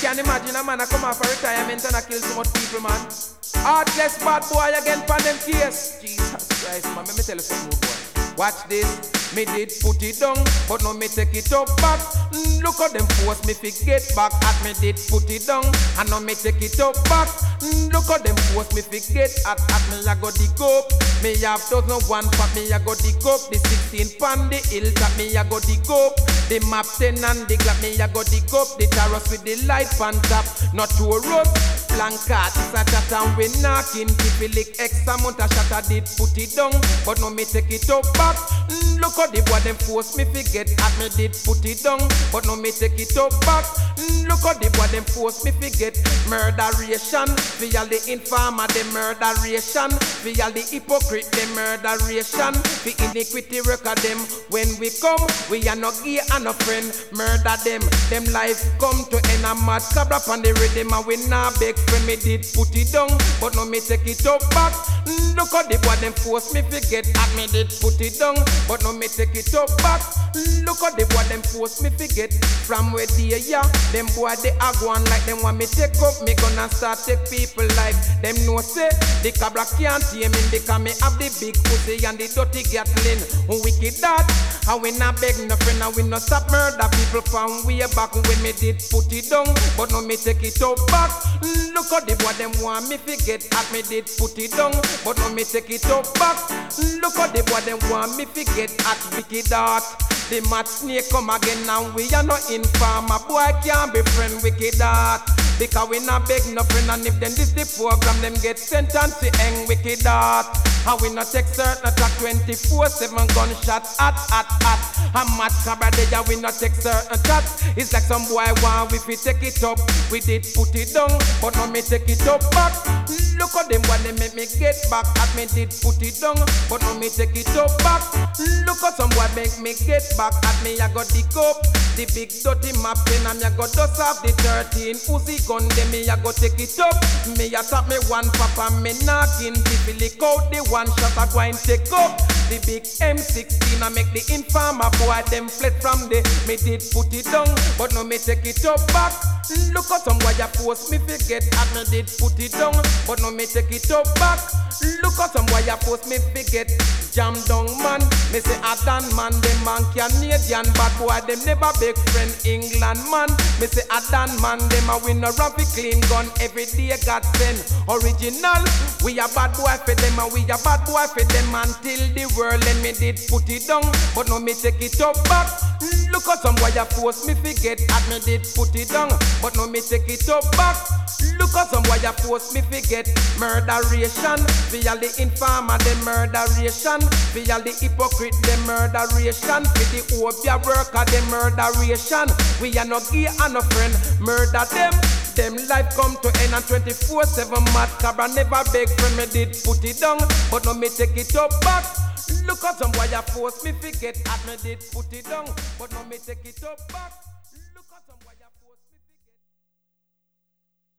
can't imagine a man a come off a retirement and a kill so much people, man. Heartless bad boy again for them case. Jesus Christ, man, let me tell you something, boy. Watch this, me did put it down, but now me take it up back. Look how them force me fi get back. At me did put it down, and now me take it up back. Look how them force me fi get at me a go dig up. Me have dozen one pack, me a go dig up. The 16 pan, the hill top, me a go dig up. The map 10 and the glock, me a go dig up. The terrace with the light pan top, not too rough. Blancat, it's a chat and we knocking. Keep it like X amount of shot I did put it down, but now me take it up back. Look how the boy them force me fi get at me did put it down, but now me take it up back. Look how the boy them force me fi get murderation. For all the informer, the murderation. For all the hypocrite, the murderation. For iniquity record them. When we come, we are not gay and no friend. Murder them, them life come to end a mad cabra on the rhythm and we not beg friend. Me did put it down, but now me take it up back. Look how the boy them force me fi get at me did put it down, but now me take it up back. Look how the boy them force me fi get from where they yeah. Them boy they are going like them want me take up. Me gonna start take people life. Them know say the cabra can't tame me because me have the big pussy and the dirty Gatling. Wicked that, and we not beg no friend and we not stop murder people from way back when me did put it down, but now me take it up back. Look how the boy them want me fi get at me did put it down, but now me take it up back. Look how the boy them want me fi get at wicked that. The mad snake come again and we are not informer. Boy can't be friend wicked that. Because we not beg no friend and if them this the program them get sentenced to hang wicked that. And we not take certain attack 24/7 gunshot at. A mad cabra day and we not take certain shots. It's like some boy want we fi take it up. We did put it down, but now me take it up back. Look how them boy they make me get back. At me did put it down, but now me take it up back. Look how some boy make me get back. At me I got dig up the big dirty map pen and me I got dust off the 13 Uzi gun. Then me I go take it up. Me a tap me one papa me knocking. If you lick out the one shot I go and take up the big M16 I make the informer boy them fled from the. Me did put it down, but now me take it up back. Look how some boy a force me forget. At me did put it down, but now me take it up back. Look how some boy a force me forget. Jam down man, me say a Dan man. Them man Canadian bad boy them never beg friend England man. Me say a Dan man them a win a rapid clean gun every day got send. Original, we a bad boy for them and we a bad boy for them until the world and me did put it down, but now me take it up back. Look how some boy a force me forget. At me did put it down, but now me take it up back. Look how some boy a force me forget. Murderation, for all the informer the murderation. For all the hypocrite the murderation. For the obia worker the murderation. We are no gay and no friend. Murder them. Them life come to end and 24/7 mad cabra never beg friend. Me did put it down, but now me take it up back. Look how some boy a force me forget. At me did put it down, but now me take it up back.